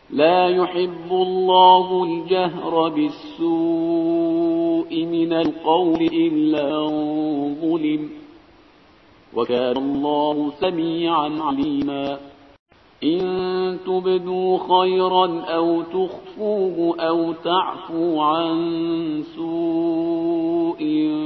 لا يحب الله الجهر بالسوء من القول إلا من ظلم، وكان الله سميعا عليما. إن تبدوا خيرا أو تخفوه أو تعفو عن سوء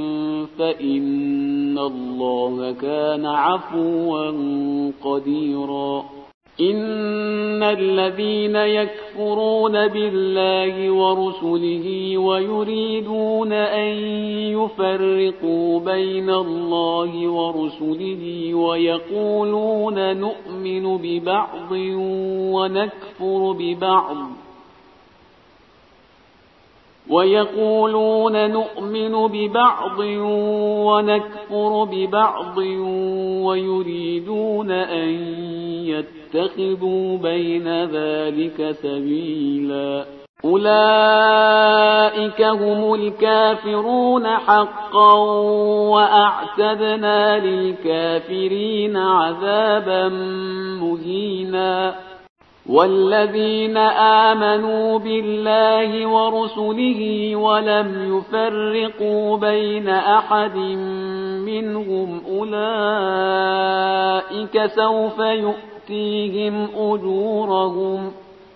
فإن الله كان عفوا قديرا. إن الذين يكفرون بالله ورسله ويريدون أن يفرقوا بين الله ورسله ويقولون نؤمن ببعض ونكفر ببعض ويريدون أن يتخذوا بين ذلك سبيلا، أولئك هم الكافرون حقا وأعتدنا للكافرين عذابا مهينا. والذين آمنوا بالله ورسله ولم يفرقوا بين أحد منهم أولئك سوف يؤتيهم أجورهم،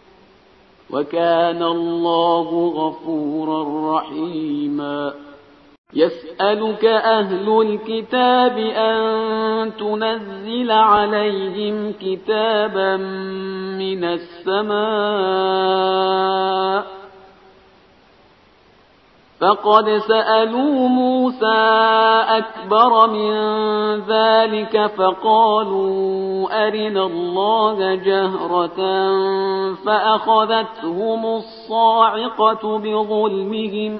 وكان الله غفورا رحيما. يسألك أهل الكتاب أن تنزل عليهم كتابا من السماء، فقد سألوا موسى أكبر من ذلك فقالوا أرنا الله جهرة فأخذتهم الصاعقة بظلمهم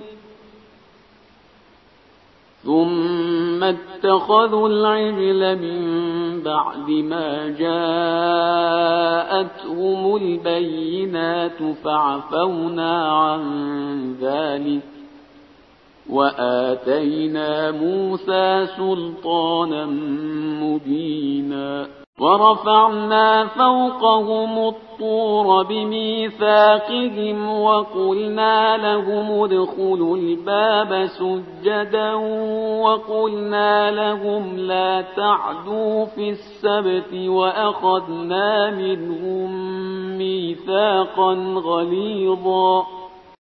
ثم اتخذوا العجل من بعد ما جاءتهم البينات فعفونا عن ذلك وآتينا موسى سلطانا مبينا. ورفعنا فوقهم الطور بميثاقهم وقلنا لهم ادخلوا الباب سجدا وقلنا لهم لا تعدوا في السبت وأخذنا منهم ميثاقا غليظا.